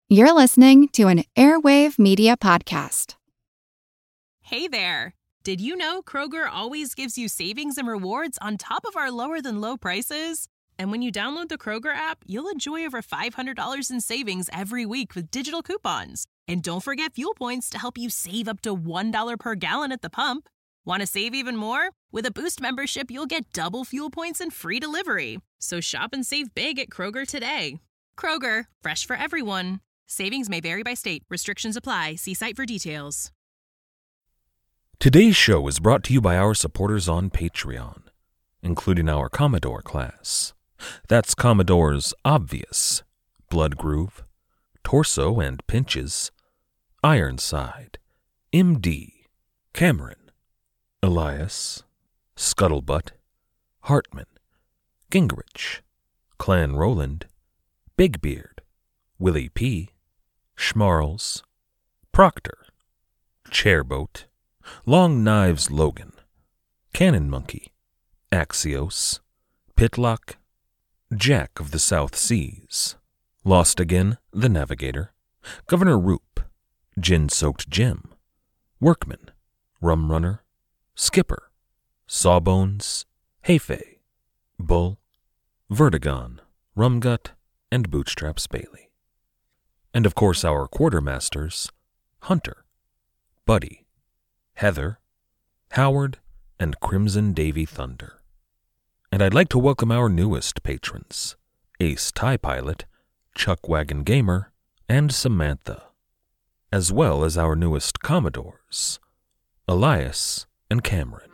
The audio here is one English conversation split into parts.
You're listening to an Airwave Media Podcast. Hey there! Did you know Kroger always gives you savings and rewards on top of our lower-than-low prices? And when you download the Kroger app, you'll enjoy over $500 in savings every week with digital coupons. And don't forget fuel points to help you save up to $1 per gallon at the pump. Want to save even more? With a Boost membership, you'll get double fuel points and free delivery. So shop and save big at Kroger today. Kroger, fresh for everyone. Savings may vary by state. Restrictions apply. See site for details. Today's show is brought to you by our supporters on Patreon, including our Commodore class. That's Commodores Obvious, Blood Groove, Torso and Pinches, Ironside, MD, Cameron, Elias, Scuttlebutt, Hartman, Gingrich, Clan Roland, Big Beard, Willie P., Schmarls, Proctor, Chairboat, Long Knives Logan, Cannon Monkey, Axios, Pitlock, Jack of the South Seas, Lost Again, the Navigator, Governor Roop, Gin-Soaked Jim, Workman, Rum Runner, Skipper, Sawbones, Hefe, Bull, Vertigon, Rumgut, and Bootstraps Bailey. And of course our quartermasters, Hunter, Buddy, Heather, Howard, and Crimson Davy Thunder. And I'd like to welcome our newest patrons, Ace TIE Pilot, Chuckwagon Gamer, and Samantha, as well as our newest Commodores, Elias and Cameron.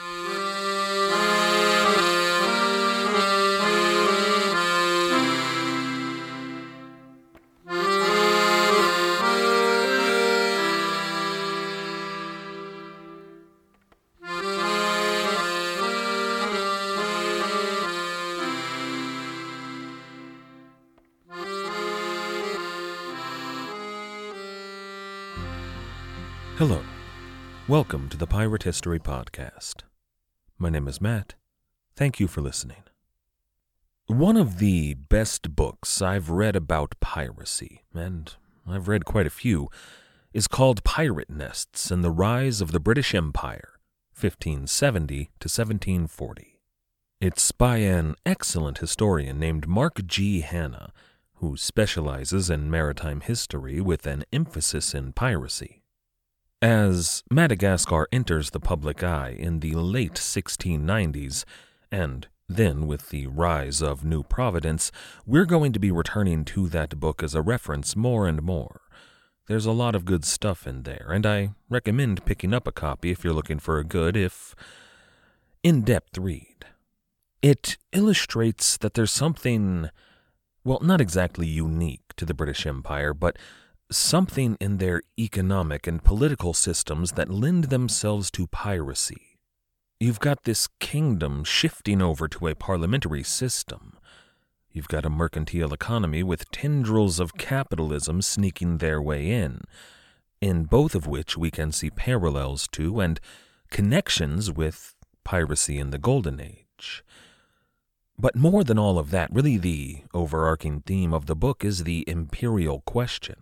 Hello. Welcome to the Pirate History Podcast. My name is Matt. Thank you for listening. One of the best books I've read about piracy, and I've read quite a few, is called Pirate Nests and the Rise of the British Empire, 1570 to 1740. It's by an excellent historian named Mark G. Hanna, who specializes in maritime history with an emphasis in piracy. As Madagascar enters the public eye in the late 1690s, and then with the rise of New Providence, we're going to be returning to that book as a reference more and more. There's a lot of good stuff in there, and I recommend picking up a copy if you're looking for a good, if in-depth read. It illustrates that there's something, well, not exactly unique to the British Empire, but something in their economic and political systems that lend themselves to piracy. You've got this kingdom shifting over to a parliamentary system. You've got a mercantile economy with tendrils of capitalism sneaking their way in both of which we can see parallels to and connections with piracy in the Golden Age. But more than all of that, really the overarching theme of the book is the imperial question.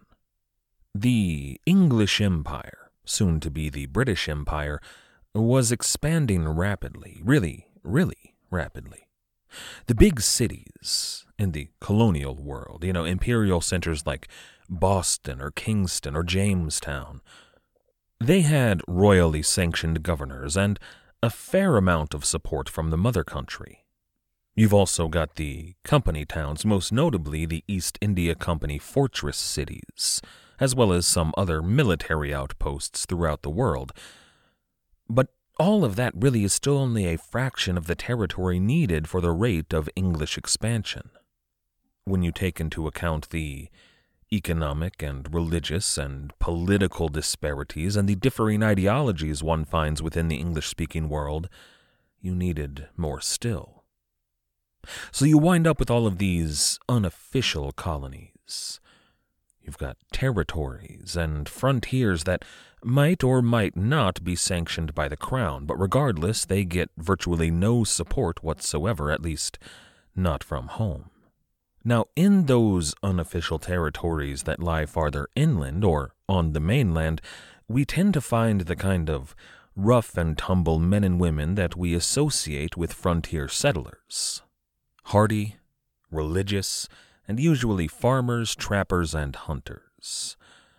The English Empire, soon to be the British Empire, was expanding rapidly, really rapidly. The big cities in the colonial world, imperial centers like Boston or Kingston or Jamestown, they had royally sanctioned governors and a fair amount of support from the mother country. You've also got the company towns, most notably the East India Company fortress cities, as well as some other military outposts throughout the world. But all of that really is still only a fraction of the territory needed for the rate of English expansion. When you take into account the economic and religious and political disparities and the differing ideologies one finds within the English-speaking world, you needed more still. So you wind up with all of these unofficial colonies. You've got territories and frontiers that might or might not be sanctioned by the crown, but regardless, they get virtually no support whatsoever, at least not from home. Now, in those unofficial territories that lie farther inland or on the mainland, we tend to find the kind of rough and tumble men and women that we associate with frontier settlers. Hardy, religious, and usually farmers, trappers, and hunters.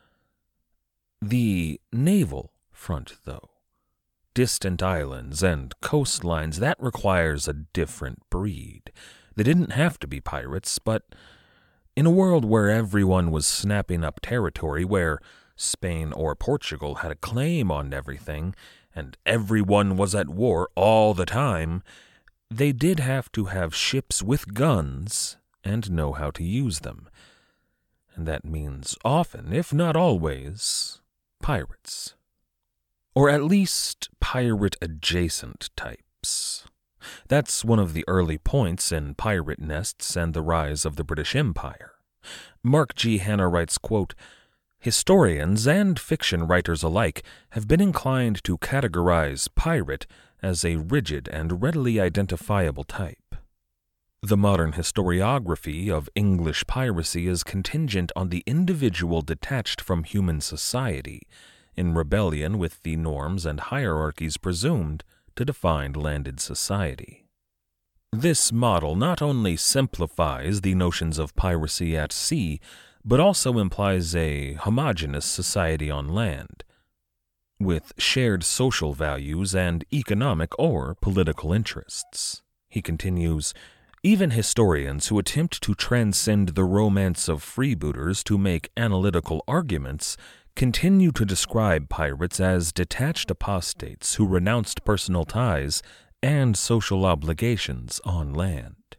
The naval front, though, distant islands and coastlines, that requires a different breed. They didn't have to be pirates, but in a world where everyone was snapping up territory, where Spain or Portugal had a claim on everything, and everyone was at war all the time, they did have to have ships with guns and know how to use them. And that means often, if not always, pirates. Or at least pirate-adjacent types. That's one of the early points in Pirate Nests and the Rise of the British Empire. Mark G. Hanna writes, quote, "Historians and fiction writers alike have been inclined to categorize pirate as a rigid and readily identifiable type. The modern historiography of English piracy is contingent on the individual detached from human society, in rebellion with the norms and hierarchies presumed to define landed society. This model not only simplifies the notions of piracy at sea, but also implies a homogeneous society on land, with shared social values and economic or political interests." He continues, "Even historians who attempt to transcend the romance of freebooters to make analytical arguments continue to describe pirates as detached apostates who renounced personal ties and social obligations on land."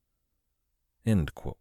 End quote.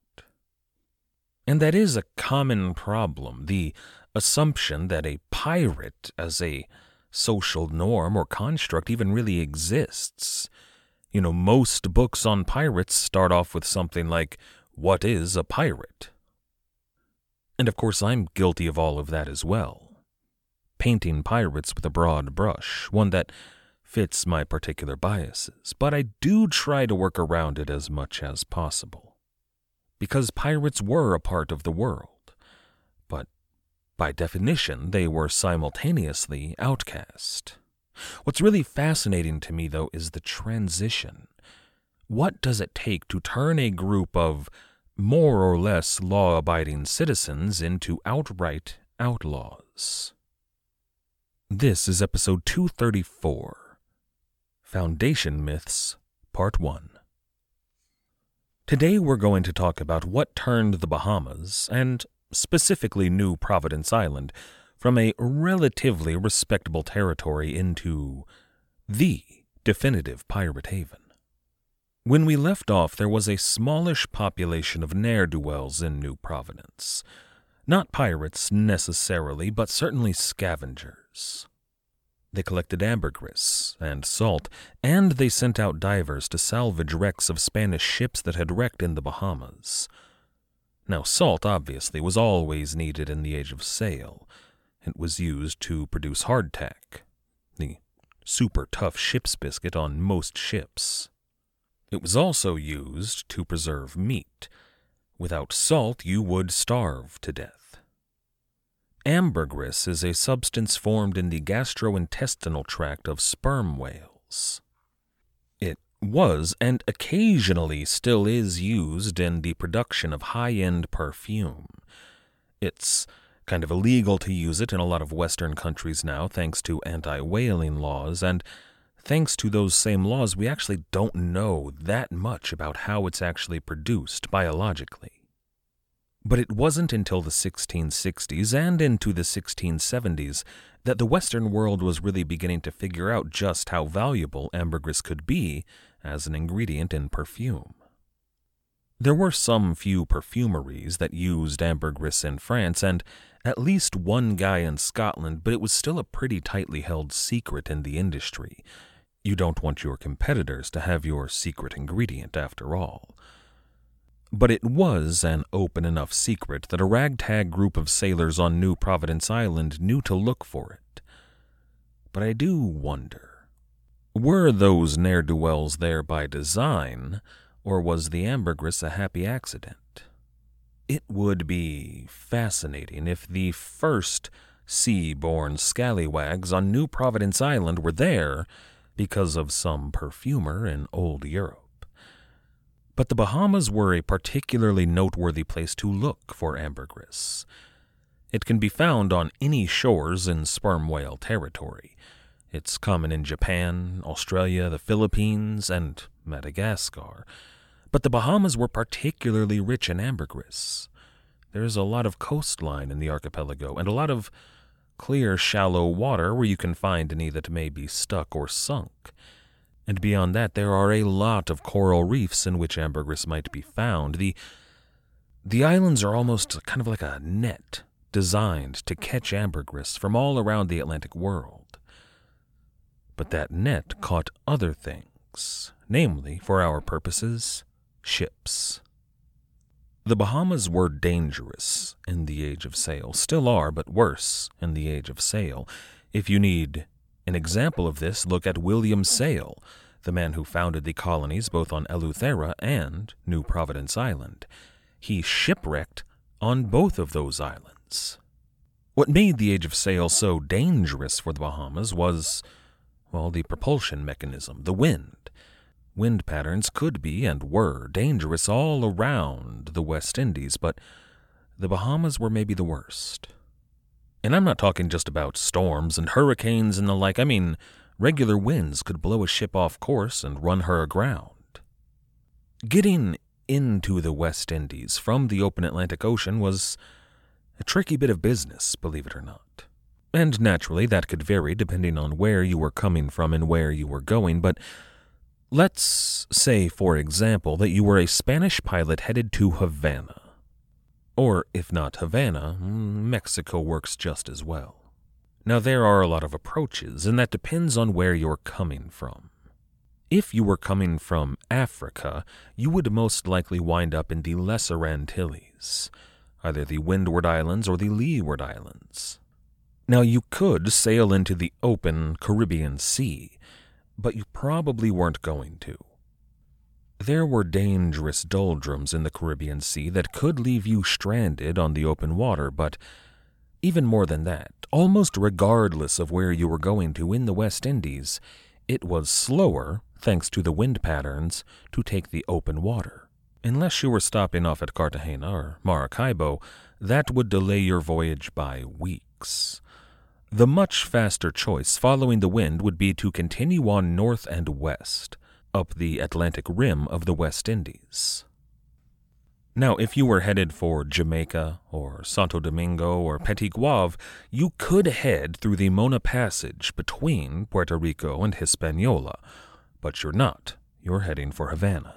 And that is a common problem, the assumption that a pirate as a social norm or construct even really exists. Most books on pirates start off with something like, "What is a pirate?" And of course I'm guilty of all of that as well. Painting pirates with a broad brush, one that fits my particular biases, but I do try to work around it as much as possible. Because pirates were a part of the world, but by definition they were simultaneously outcast. What's really fascinating to me, though, is the transition. What does it take to turn a group of more or less law-abiding citizens into outright outlaws? This is episode 234, Foundation Myths, Part 1. Today we're going to talk about what turned the Bahamas, and specifically New Providence Island, from a relatively respectable territory into the definitive pirate haven. When we left off, there was a smallish population of ne'er-do-wells in New Providence. Not pirates necessarily, but certainly scavengers. They collected ambergris and salt, and they sent out divers to salvage wrecks of Spanish ships that had wrecked in the Bahamas. Now, salt, obviously, was always needed in the age of sail. It was used to produce hardtack, the super tough ship's biscuit on most ships. It was also used to preserve meat. Without salt, you would starve to death. Ambergris is a substance formed in the gastrointestinal tract of sperm whales. It was, and occasionally still is, used in the production of high-end perfume. It's kind of illegal to use it in a lot of Western countries now, thanks to anti-whaling laws, and thanks to those same laws, we actually don't know that much about how it's actually produced biologically. But it wasn't until the 1660s and into the 1670s that the Western world was really beginning to figure out just how valuable ambergris could be as an ingredient in perfume. There were some few perfumeries that used ambergris in France, and at least one guy in Scotland, but it was still a pretty tightly held secret in the industry. You don't want your competitors to have your secret ingredient, after all. But it was an open enough secret that a ragtag group of sailors on New Providence Island knew to look for it. But I do wonder, were those ne'er-do-wells there by design, or was the ambergris a happy accident? It would be fascinating if the first sea-born scallywags on New Providence Island were there because of some perfumer in old Europe. But the Bahamas were a particularly noteworthy place to look for ambergris. It can be found on any shores in sperm whale territory. It's common in Japan, Australia, the Philippines, and Madagascar. But the Bahamas were particularly rich in ambergris. There's a lot of coastline in the archipelago, and a lot of clear, shallow water where you can find any that may be stuck or sunk. And beyond that, there are a lot of coral reefs in which ambergris might be found. The islands are almost kind of like a net designed to catch ambergris from all around the Atlantic world. But that net caught other things, namely, for our purposes, ships. The Bahamas were dangerous in the age of sail, still are, but worse in the age of sail. If you need an example of this, look at William Sail, the man who founded the colonies both on Eleuthera and New Providence Island. He shipwrecked on both of those islands. What made the age of sail so dangerous for the Bahamas was, well, the propulsion mechanism, the wind. Wind patterns could be and were dangerous all around the West Indies, but the Bahamas were maybe the worst. And I'm not talking just about storms and hurricanes and the like. I mean, regular winds could blow a ship off course and run her aground. Getting into the West Indies from the open Atlantic Ocean was a tricky bit of business, believe it or not. And naturally, that could vary depending on where you were coming from and where you were going, but let's say, for example, that you were a Spanish pilot headed to Havana. Or, if not Havana, Mexico works just as well. Now, there are a lot of approaches, and that depends on where you're coming from. If you were coming from Africa, you would most likely wind up in the Lesser Antilles, either the Windward Islands or the Leeward Islands. Now, you could sail into the open Caribbean Sea, but you probably weren't going to. There were dangerous doldrums in the Caribbean Sea that could leave you stranded on the open water, but even more than that, almost regardless of where you were going to in the West Indies, it was slower, thanks to the wind patterns, to take the open water. Unless you were stopping off at Cartagena or Maracaibo, that would delay your voyage by weeks. The much faster choice following the wind would be to continue on north and west, up the Atlantic rim of the West Indies. Now, if you were headed for Jamaica or Santo Domingo or Petit Guave, you could head through the Mona Passage between Puerto Rico and Hispaniola, but you're not. You're heading for Havana.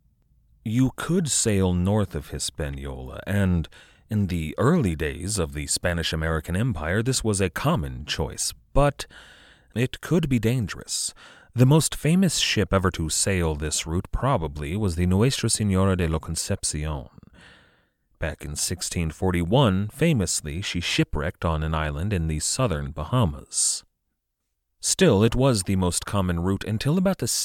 You could sail north of Hispaniola, and in the early days of the Spanish-American Empire, this was a common choice, but it could be dangerous. The most famous ship ever to sail this route probably was the Nuestra Señora de la Concepción. Back in 1641, famously, she shipwrecked on an island in the southern Bahamas. Still, it was the most common route until about the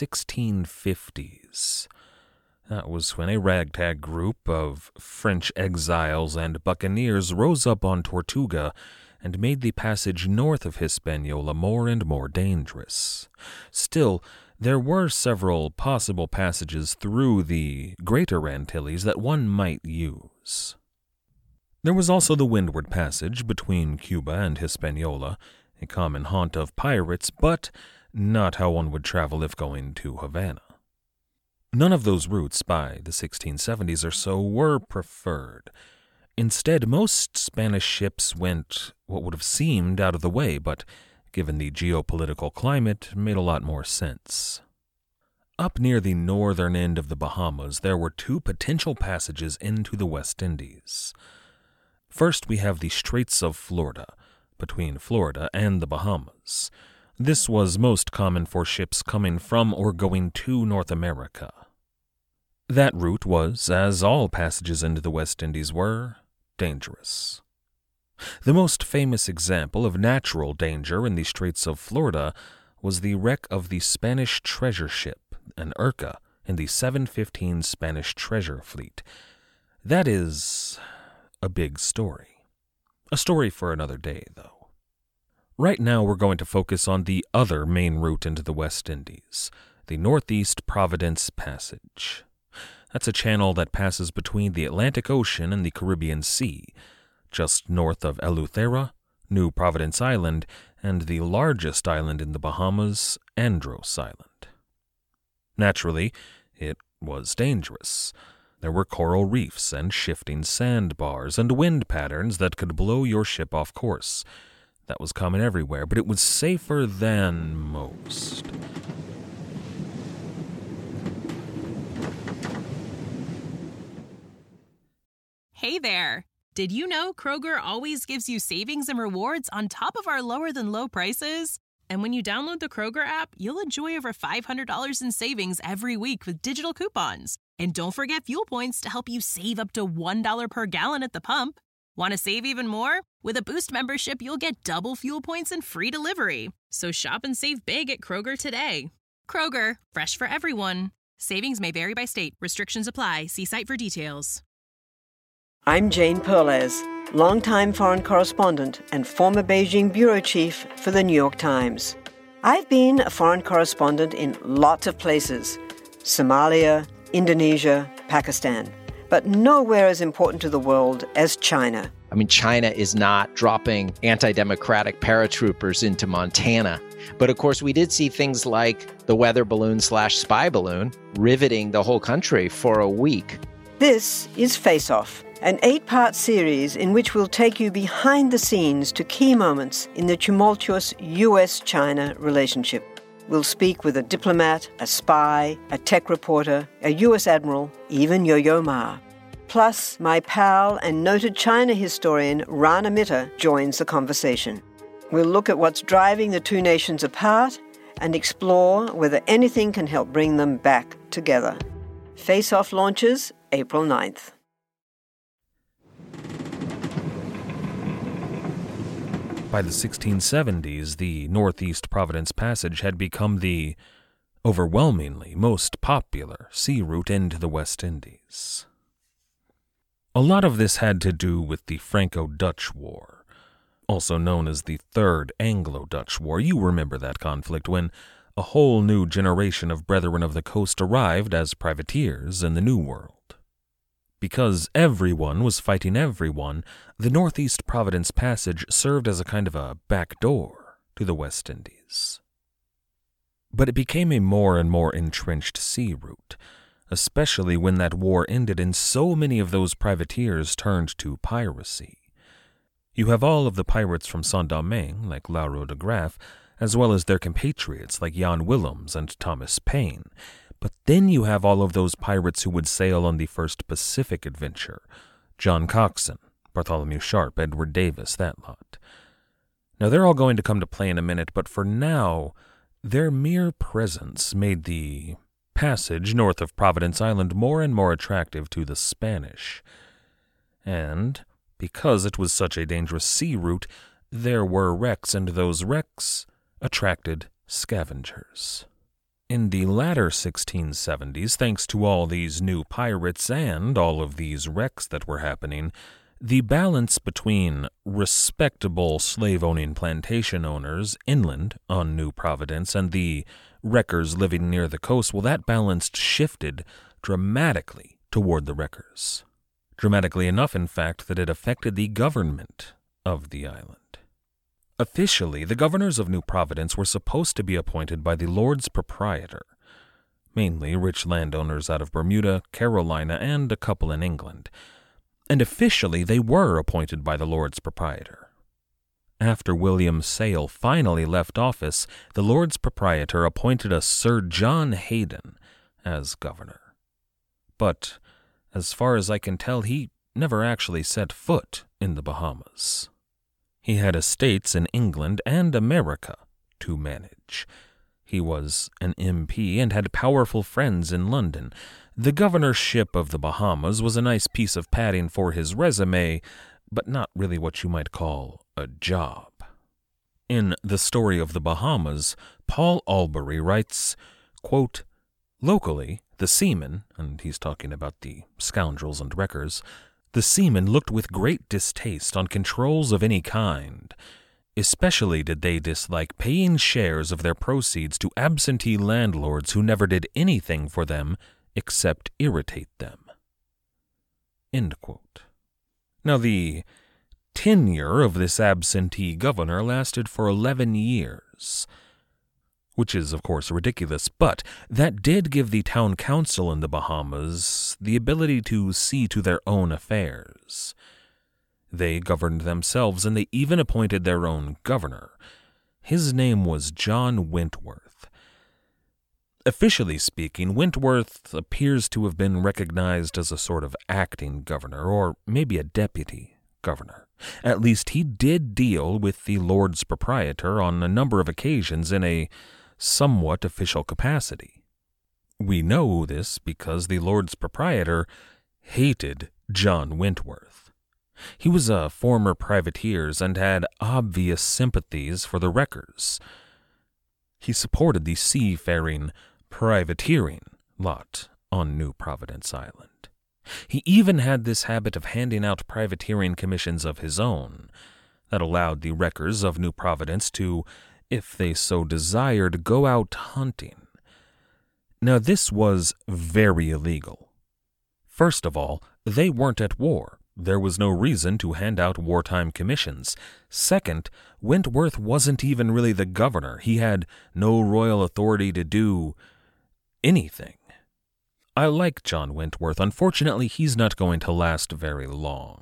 1650s. That was when a ragtag group of French exiles and buccaneers rose up on Tortuga and made the passage north of Hispaniola more and more dangerous. Still, there were several possible passages through the Greater Antilles that one might use. There was also the Windward Passage between Cuba and Hispaniola, a common haunt of pirates, but not how one would travel if going to Havana. None of those routes by the 1670s or so were preferred. Instead, most Spanish ships went what would have seemed out of the way, but given the geopolitical climate, made a lot more sense. Up near the northern end of the Bahamas, there were two potential passages into the West Indies. First, we have the Straits of Florida, between Florida and the Bahamas. This was most common for ships coming from or going to North America. That route was, as all passages into the West Indies were, dangerous. The most famous example of natural danger in the Straits of Florida was the wreck of the Spanish treasure ship, an Urca, in the 715 Spanish treasure fleet. That is a big story. A story for another day, though. Right now we're going to focus on the other main route into the West Indies, the Northeast Providence Passage. That's a channel that passes between the Atlantic Ocean and the Caribbean Sea, just north of Eleuthera, New Providence Island, and the largest island in the Bahamas, Andros Island. Naturally, it was dangerous. There were coral reefs and shifting sandbars and wind patterns that could blow your ship off course. That was common everywhere, but it was safer than most. Hey there! Did you know Kroger always gives you savings and rewards on top of our lower-than-low prices? And when you download the Kroger app, you'll enjoy over $500 in savings every week with digital coupons. And don't forget fuel points to help you save up to $1 per gallon at the pump. Want to save even more? With a Boost membership, you'll get double fuel points and free delivery. So shop and save big at Kroger today. Kroger, fresh for everyone. Savings may vary by state. Restrictions apply. See site for details. I'm Jane Perlez, longtime foreign correspondent and former Beijing bureau chief for the New York Times. I've been a foreign correspondent in lots of places: Somalia, Indonesia, Pakistan, but nowhere as important to the world as China. I mean, China is not dropping anti-democratic paratroopers into Montana. But of course, we did see things like the weather balloon/spy balloon riveting the whole country for a week. This is Face Off, an 8-part series in which we'll take you behind the scenes to key moments in the tumultuous U.S.-China relationship. We'll speak with a diplomat, a spy, a tech reporter, a U.S. admiral, even Yo-Yo Ma. Plus, my pal and noted China historian Rana Mitter joins the conversation. We'll look at what's driving the two nations apart and explore whether anything can help bring them back together. Face Off launches April 9th. By the 1670s, the Northeast Providence Passage had become the overwhelmingly most popular sea route into the West Indies. A lot of this had to do with the Franco-Dutch War, also known as the Third Anglo-Dutch War. You remember that conflict when a whole new generation of Brethren of the Coast arrived as privateers in the New World. Because everyone was fighting everyone, the Northeast Providence Passage served as a kind of a back door to the West Indies. But it became a more and more entrenched sea route, especially when that war ended and so many of those privateers turned to piracy. You have all of the pirates from Saint-Domingue, like Lauro de Graaf, as well as their compatriots like Jan Willems and Thomas Paine. But then you have all of those pirates who would sail on the first Pacific adventure: John Coxon, Bartholomew Sharp, Edward Davis, that lot. Now they're all going to come to play in a minute, but for now, their mere presence made the passage north of Providence Island more and more attractive to the Spanish. And because it was such a dangerous sea route, there were wrecks, and those wrecks attracted scavengers. In the latter 1670s, thanks to all these new pirates and all of these wrecks that were happening, the balance between respectable slave-owning plantation owners inland on New Providence and the wreckers living near the coast, well, that balance shifted dramatically toward the wreckers. Dramatically enough, in fact, that it affected the government of the island. Officially, the governors of New Providence were supposed to be appointed by the Lords Proprietor, mainly rich landowners out of Bermuda, Carolina, and a couple in England. And officially, they were appointed by the Lords Proprietor. After William Sale finally left office, the Lords Proprietor appointed a Sir John Hayden as governor. But, as far as I can tell, he never actually set foot in the Bahamas. He had estates in England and America to manage. He was an MP and had powerful friends in London. The governorship of the Bahamas was a nice piece of padding for his resume, but not really what you might call a job. In The Story of the Bahamas, Paul Albury writes, quote, "Locally, The seamen, and he's talking about the scoundrels and wreckers, the seamen looked with great distaste on controls of any kind. Especially did they dislike paying shares of their proceeds to absentee landlords who never did anything for them except irritate them. End quote. Now, the tenure of this absentee governor lasted for 11 years, which is, of course, ridiculous, but that did give the town council in the Bahamas the ability to see to their own affairs. They governed themselves, and they even appointed their own governor. His name was John Wentworth. Officially speaking, Wentworth appears to have been recognized as a sort of acting governor, or maybe a deputy governor. At least he did deal with the Lords Proprietor on a number of occasions in a somewhat official capacity. We know this because the Lords Proprietor hated John Wentworth. He was a former privateer and had obvious sympathies for the wreckers. He supported the seafaring privateering lot on New Providence Island. He even had this habit of handing out privateering commissions of his own that allowed the wreckers of New Providence to, if they so desired, go out hunting. Now, this was very illegal. First of all, they weren't at war. There was no reason to hand out wartime commissions. Second, Wentworth wasn't even really the governor. He had no royal authority to do anything. I like John Wentworth. Unfortunately, he's not going to last very long.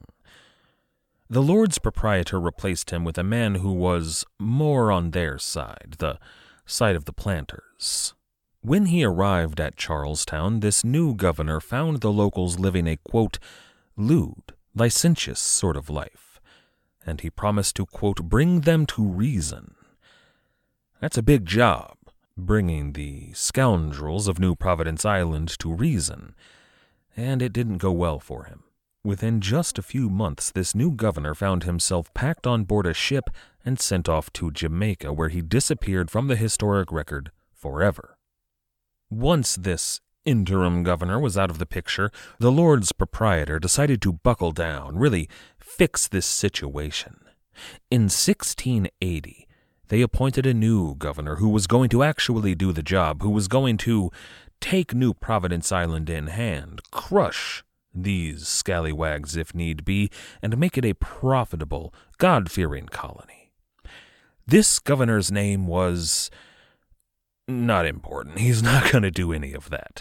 The Lords Proprietor replaced him with a man who was more on their side, the side of the planters. When he arrived at Charlestown, this new governor found the locals living a, quote, lewd, licentious sort of life, and he promised to, quote, bring them to reason. That's a big job, bringing the scoundrels of New Providence Island to reason, and it didn't go well for him. Within just a few months, this new governor found himself packed on board a ship and sent off to Jamaica, where he disappeared from the historic record forever. Once this interim governor was out of the picture, the Lords Proprietor decided to buckle down, really fix this situation. In 1680, they appointed a new governor who was going to actually do the job, who was going to take New Providence Island in hand, crush these scallywags if need be, and make it a profitable, God-fearing colony. This governor's name was not important. He's not going to do any of that.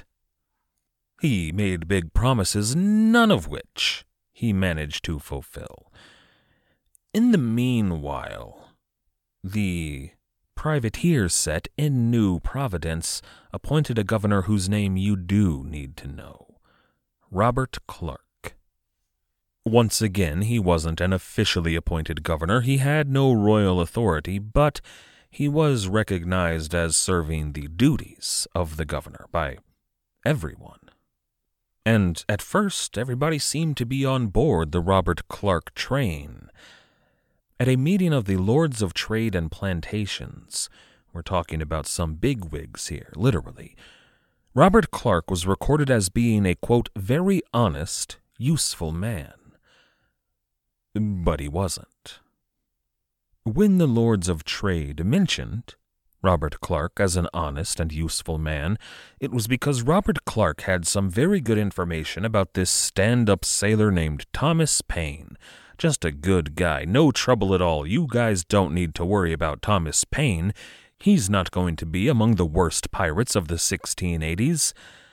He made big promises, none of which he managed to fulfill. In the meanwhile, the privateer set in New Providence appointed a governor whose name you do need to know: Robert Clark. Once again, he wasn't an officially appointed governor. He had no royal authority, but he was recognized as serving the duties of the governor by everyone. And at first, everybody seemed to be on board the Robert Clark train. At a meeting of the Lords of Trade and Plantations, we're talking about some bigwigs here, literally, Robert Clark was recorded as being a, quote, very honest, useful man. But he wasn't. When the Lords of Trade mentioned Robert Clark as an honest and useful man, it was because Robert Clark had some very good information about this stand-up sailor named Thomas Paine. Just a good guy, no trouble at all. You guys don't need to worry about Thomas Paine. He's not going to be among the worst pirates of the 1680s.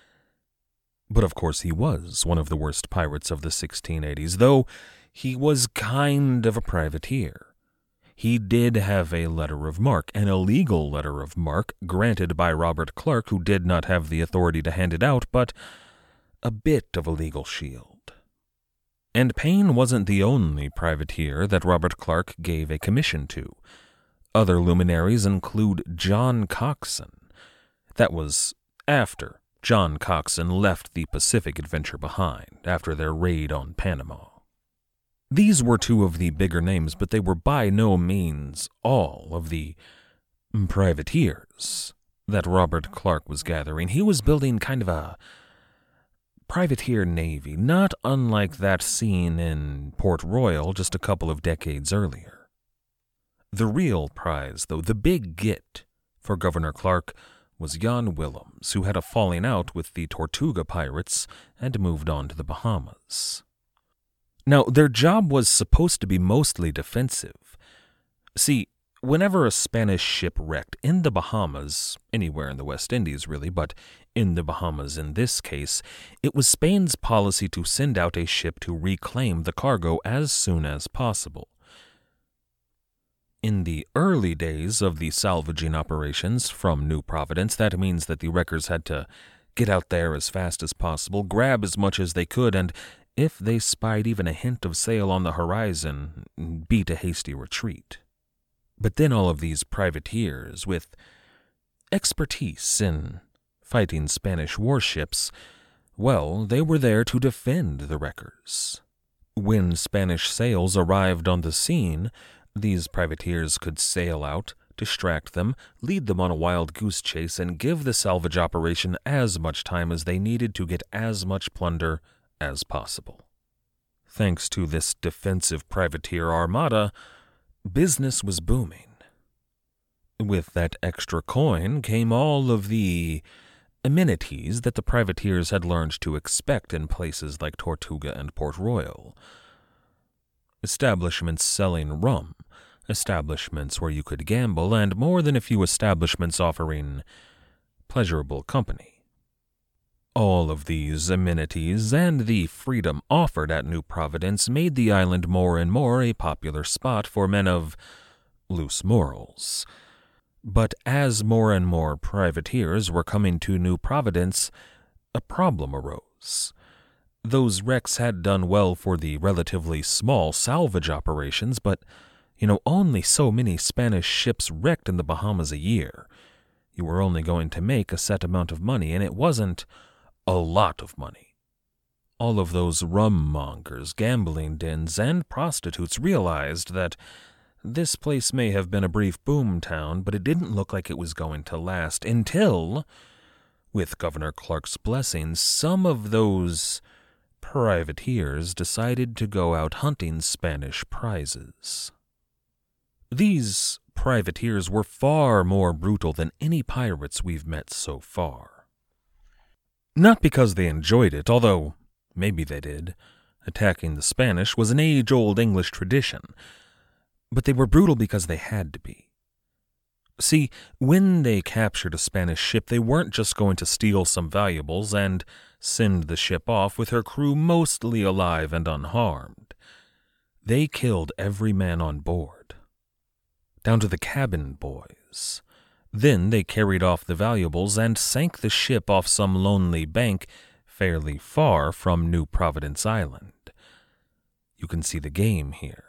But of course he was one of the worst pirates of the 1680s, though he was kind of a privateer. He did have a letter of marque, an illegal letter of marque, granted by Robert Clark, who did not have the authority to hand it out, but a bit of a legal shield. And Paine wasn't the only privateer that Robert Clark gave a commission to. Other luminaries include John Coxon. That was after John Coxon left the Pacific Adventure behind, after their raid on Panama. These were two of the bigger names, but they were by no means all of the privateers that Robert Clark was gathering. He was building kind of a privateer navy, not unlike that seen in Port Royal just a couple of decades earlier. The real prize, though, the big get for Governor Clark, was Jan Willems, who had a falling out with the Tortuga pirates and moved on to the Bahamas. Now, their job was supposed to be mostly defensive. See, whenever a Spanish ship wrecked in the Bahamas, anywhere in the West Indies really, but in the Bahamas in this case, it was Spain's policy to send out a ship to reclaim the cargo as soon as possible. In the early days of the salvaging operations from New Providence, that means that the wreckers had to get out there as fast as possible, grab as much as they could, and if they spied even a hint of sail on the horizon, beat a hasty retreat. But then all of these privateers, with expertise in fighting Spanish warships, well, they were there to defend the wreckers. When Spanish sails arrived on the scene, these privateers could sail out, distract them, lead them on a wild goose chase, and give the salvage operation as much time as they needed to get as much plunder as possible. Thanks to this defensive privateer armada, business was booming. With that extra coin came all of the amenities that the privateers had learned to expect in places like Tortuga and Port Royal. Establishments selling rum, establishments where you could gamble, and more than a few establishments offering pleasurable company. All of these amenities and the freedom offered at New Providence made the island more and more a popular spot for men of loose morals. But as more and more privateers were coming to New Providence, a problem arose. Those wrecks had done well for the relatively small salvage operations, but, only so many Spanish ships wrecked in the Bahamas a year. You were only going to make a set amount of money, and it wasn't a lot of money. All of those rum mongers, gambling dens, and prostitutes realized that this place may have been a brief boom town, but it didn't look like it was going to last until, with Governor Clark's blessings, some of those privateers decided to go out hunting Spanish prizes. These privateers were far more brutal than any pirates we've met so far. Not because they enjoyed it, although maybe they did. Attacking the Spanish was an age-old English tradition, but they were brutal because they had to be. See, when they captured a Spanish ship, they weren't just going to steal some valuables and send the ship off with her crew mostly alive and unharmed. They killed every man on board, down to the cabin boys. Then they carried off the valuables and sank the ship off some lonely bank fairly far from New Providence Island. You can see the game here.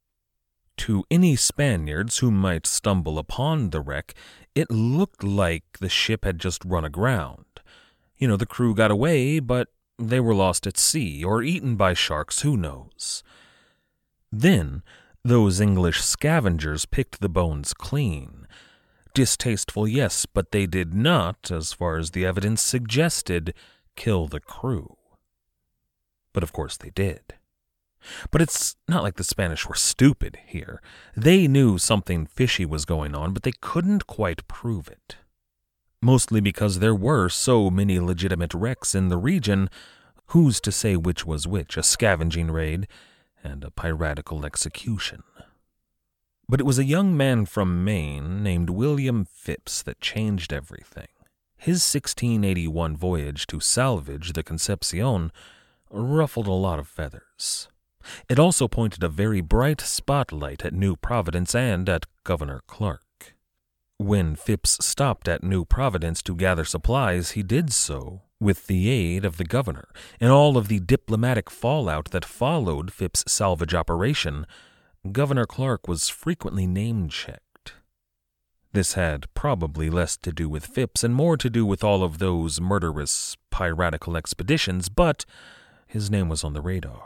To any Spaniards who might stumble upon the wreck, it looked like the ship had just run aground. The crew got away, but they were lost at sea or eaten by sharks, who knows. Then, those English scavengers picked the bones clean. Distasteful, yes, but they did not, as far as the evidence suggested, kill the crew. But of course they did. But it's not like the Spanish were stupid here. They knew something fishy was going on, but they couldn't quite prove it. Mostly because there were so many legitimate wrecks in the region, who's to say which was which, a scavenging raid and a piratical execution? But it was a young man from Maine named William Phipps that changed everything. His 1681 voyage to salvage the Concepcion ruffled a lot of feathers. It also pointed a very bright spotlight at New Providence and at Governor Clark. When Phipps stopped at New Providence to gather supplies, he did so with the aid of the governor, and all of the diplomatic fallout that followed Phipps' salvage operation. Governor Clark was frequently name-checked. This had probably less to do with Phipps and more to do with all of those murderous piratical expeditions, but his name was on the radar.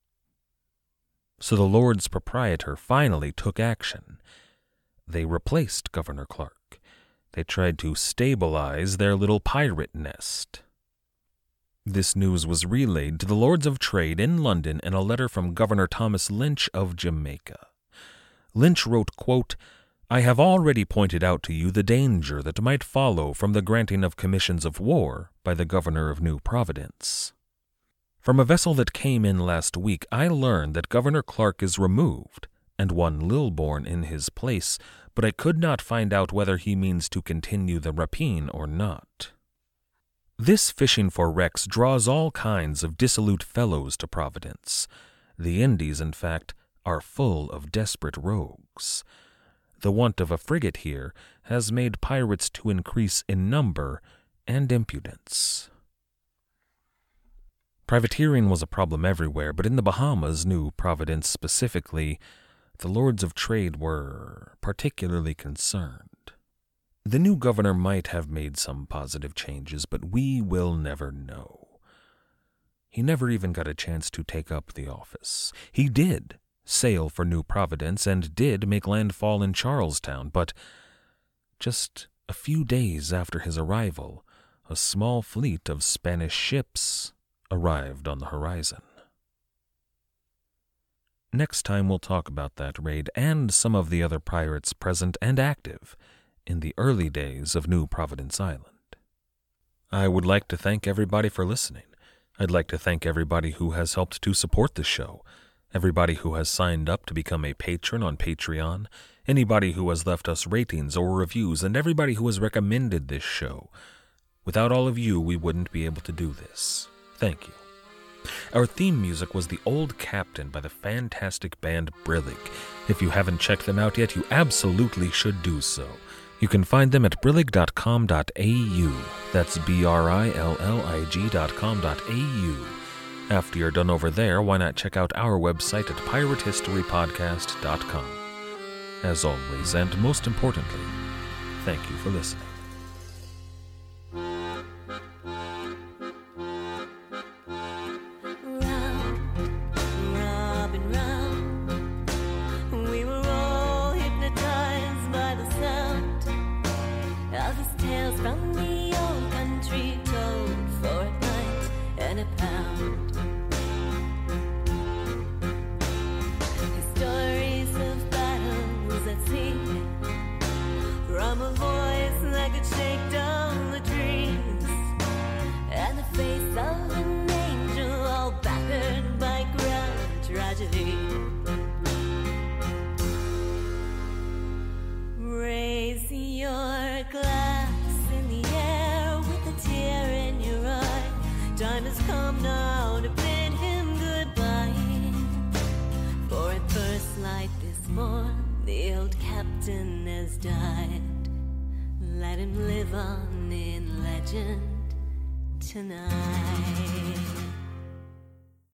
So the Lords Proprietor finally took action. They replaced Governor Clark. They tried to stabilize their little pirate nest. This news was relayed to the Lords of Trade in London in a letter from Governor Thomas Lynch of Jamaica. Lynch wrote, quote, "I have already pointed out to you the danger that might follow from the granting of commissions of war by the Governor of New Providence. From a vessel that came in last week, I learned that Governor Clark is removed, and one Lilbourne in his place, but I could not find out whether he means to continue the rapine or not. This fishing for wrecks draws all kinds of dissolute fellows to Providence. The Indies, in fact, are full of desperate rogues. The want of a frigate here has made pirates to increase in number and impudence." Privateering was a problem everywhere, but in the Bahamas, New Providence specifically, the Lords of Trade were particularly concerned. The new governor might have made some positive changes, but we will never know. He never even got a chance to take up the office. He did sail for New Providence and did make landfall in Charlestown, but just a few days after his arrival, a small fleet of Spanish ships arrived on the horizon. Next time we'll talk about that raid and some of the other pirates present and active in the early days of New Providence Island. I would like to thank everybody for listening. I'd like to thank everybody who has helped to support the show, everybody who has signed up to become a patron on Patreon, anybody who has left us ratings or reviews, and everybody who has recommended this show. Without all of you, we wouldn't be able to do this. Thank you. Our theme music was The Old Captain by the fantastic band Brillig. If you haven't checked them out yet, you absolutely should do so. You can find them at brillig.com.au. That's brillig.com.au. After you're done over there, why not check out our website at piratehistorypodcast.com. As always, and most importantly, thank you for listening. Raise your glass in the air with a tear in your eye. Time has come now to bid him goodbye. For at first light this morn, the old captain has died. Let him live on in legend tonight.